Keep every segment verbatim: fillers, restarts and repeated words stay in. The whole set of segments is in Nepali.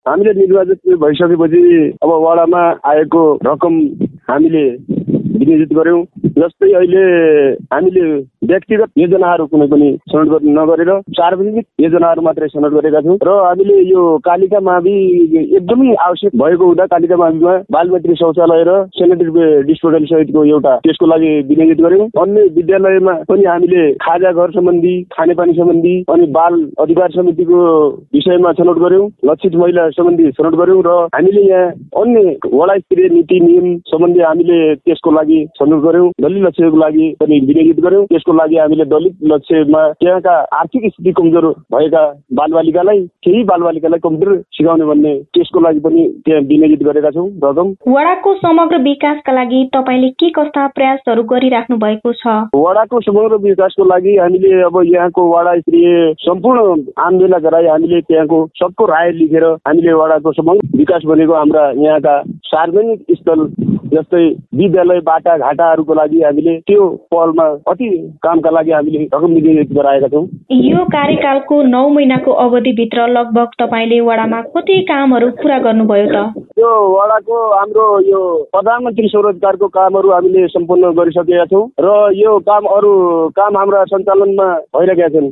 हामीले निर्वाचित भइसकेपछि अब वडामा आएको रकम हामीले विनियोजित गर्यौं। जस्तै अहिले हामीले व्यक्तिगत योजनाहरू कुनै पनि छनौट नगरेर सार्वजनिक योजनाहरू मात्रै छनौट गरेका छौँ र हामीले यो कालिका मावि एकदमै आवश्यक भएको हुँदा कालिका माविमा बालमैत्री शौचालय र सेनिटरी डिस्पोजल सहितको एउटा त्यसको लागि विनियोजित गर्यौं। अन्य विद्यालयमा पनि हामीले खाजा घर सम्बन्धी, खानेपानी सम्बन्धी अनि बाल अधिकार समितिको विषयमा छनौट गर्यौं। लक्षित महिला सम्बन्धी छनौट गर्यौं र हामीले यहाँ अन्य वडा स्तरीय नीति नियम सम्बन्धी हामीले त्यसको लागि छनौट गर्यौं। दलित लक्ष्यको लागि पनि विनियोजित गर्यौं। त्यसको लागि हामीले दलित लक्ष्यमा त्यहाँका आर्थिक स्थिति कमजोर भएका बालबालिकालाई केही बालबालिकालाई कम्प्युटर सिकाउने भन्ने त्यसको लागि पनि त्यहाँ विनियोजित गरेका छौँ रकम। वडाको समग्र विकासका लागि तपाईले के कस्ता प्रयासहरू गरिराख्नु भएको छ? वडाको समग्र विकासको लागि हामीले अब यहाँको वडा स्तरीय सम्पूर्ण आन्दोलन गराई हामीले त्यहाँको सबको राय लिखेर हामीले वडाको समग्र विकास भनेको हाम्रा यहाँका सार्वजनिक स्थल जस्तै विद्यालय बाटा घाटाहरूको लागि हामीले त्यो पहलमा अति कामका लागि हामीले रकम विनियोजित गराएका छौँ। यो कार्यकालको नौ महिनाको अवधिभित्र लगभग तपाईले वडामा कति कामहरू पूरा गर्नुभयो त? यो वडाको हाम्रो यो प्रधानमन्त्री स्वरोजगारको कामहरू हामीले सम्पूर्ण गरिसकेका छौँ र यो काम अरू काम हाम्रा सञ्चालनमा भइरहेका छन्।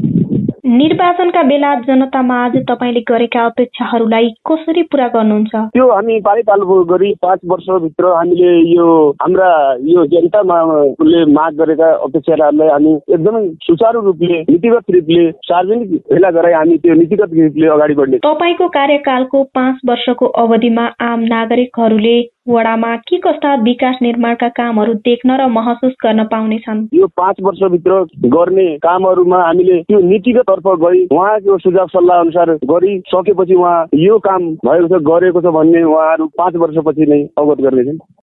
निर्वाचनका बेला जनतामाझ तपाईले गरेका अपेक्षाहरूलाई कसरी पूरा गर्नुहुन्छ? त्यो हामी पाली पालो गरी पाँच वर्षभित्र हामीले यो हाम्रा यो जनताले माग गरेका अपेक्षाहरूलाई हामी एकदमै सुचारू रूपले नीतिगत रूपले सार्वजनिक भेला गराई हामी त्यो नीतिगत रूपले अगाडि बढ्ने। तपाईको कार्यकालको पाँच वर्षको अवधिमा आम नागरिकहरूले वडामा के कस्ता विकास निर्माणका कामहरू देख्न र महसुस गर्न पाउनेछन्? यो पाँच वर्षभित्र गर्ने कामहरूमा हामीले त्यो नीतिगत तर्फ गई उहाँको सुझाव सल्लाह अनुसार गरिसकेपछि उहाँ यो काम भएको छ गरेको छ भन्ने उहाँहरू पाँच वर्षपछि नै अवगत गर्नेछन्।